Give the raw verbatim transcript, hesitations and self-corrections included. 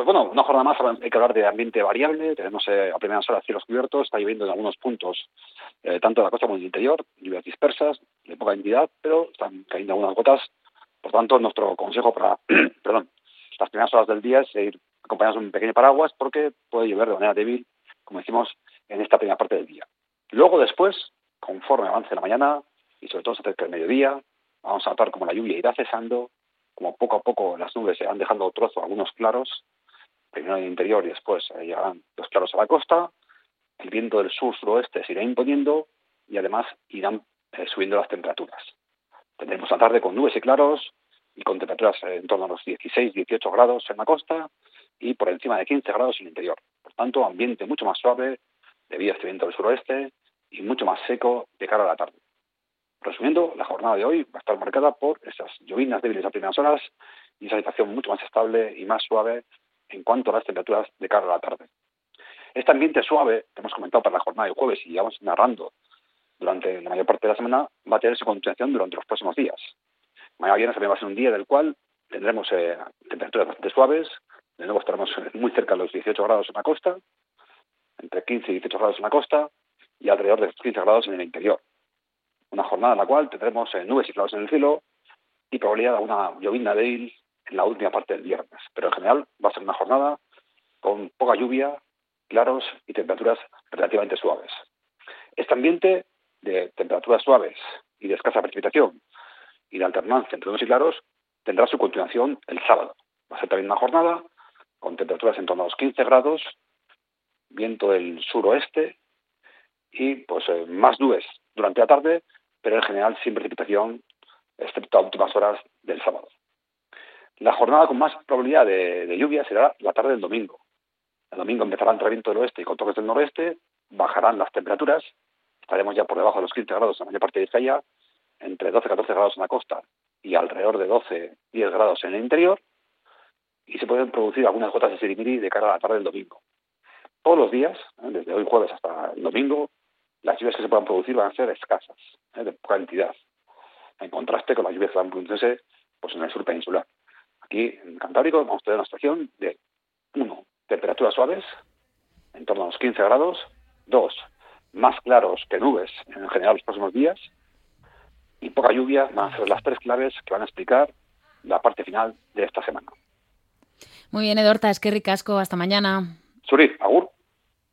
Pues bueno, una jornada más, hay que hablar de ambiente variable. Tenemos eh, a primeras horas cielos cubiertos, está lloviendo en algunos puntos, eh, tanto en la costa como en el interior, lluvias dispersas, de poca entidad, pero están cayendo algunas gotas. Por tanto, nuestro consejo para perdón, las primeras horas del día es ir acompañados de un pequeño paraguas, porque puede llover de manera débil, como decimos, en esta primera parte del día. Luego, después, conforme avance la mañana, y sobre todo se acerca el mediodía, vamos a notar como la lluvia irá cesando, como poco a poco las nubes se van dejando trozos, algunos claros, primero en el interior y después eh, llegarán los claros a la costa, el viento del sur-suroeste se irá imponiendo y además irán eh, subiendo las temperaturas. Tendremos la tarde con nubes y claros y con temperaturas eh, en torno a los dieciséis dieciocho grados en la costa y por encima de quince grados en el interior. Por tanto, ambiente mucho más suave debido a este viento del suroeste y mucho más seco de cara a la tarde. Resumiendo, la jornada de hoy va a estar marcada por esas llovinas débiles a primeras horas y esa situación mucho más estable y más suave en cuanto a las temperaturas de cara a la tarde. Este ambiente suave que hemos comentado para la jornada de jueves y llevamos narrando durante la mayor parte de la semana va a tener su continuación durante los próximos días. Mañana viernes también va a ser un día del cual tendremos eh, temperaturas bastante suaves. De nuevo estaremos muy cerca de los dieciocho grados en la costa, entre quince y dieciocho grados en la costa y alrededor de quince grados en el interior. Una jornada en la cual tendremos eh, nubes y claros en el cielo y probabilidad de una llovizna débil en la última parte del viernes. Pero en general va a ser una jornada con poca lluvia, claros y temperaturas relativamente suaves. Este ambiente de temperaturas suaves y de escasa precipitación y de alternancia entre nubes y claros tendrá su continuación el sábado. Va a ser también una jornada con temperaturas en torno a los quince grados, viento del suroeste y pues eh, más nubes durante la tarde, pero en general sin precipitación, excepto a últimas horas del sábado. La jornada con más probabilidad de, de lluvia será la tarde del domingo. El domingo empezará entre viento del oeste y con toques del noroeste, bajarán las temperaturas, estaremos ya por debajo de los quince grados en la mayor parte de Vizcaya, entre doce a catorce grados en la costa y alrededor de doce a diez grados en el interior, y se pueden producir algunas gotas de sirimiri de cara a la tarde del domingo. Todos los días, ¿eh? desde hoy jueves hasta el domingo, las lluvias que se puedan producir van a ser escasas, ¿eh? de poca entidad, en contraste con las lluvias que van a producirse pues, en el sur peninsular. Aquí, en Cantábrico, vamos a tener una situación de, uno, temperaturas suaves, en torno a los quince grados, dos, más claros que nubes en general los próximos días, y poca lluvia van a ser las tres claves que van a explicar la parte final de esta semana. Muy bien, Edorta, es que ricasco, hasta mañana. Suri, agur.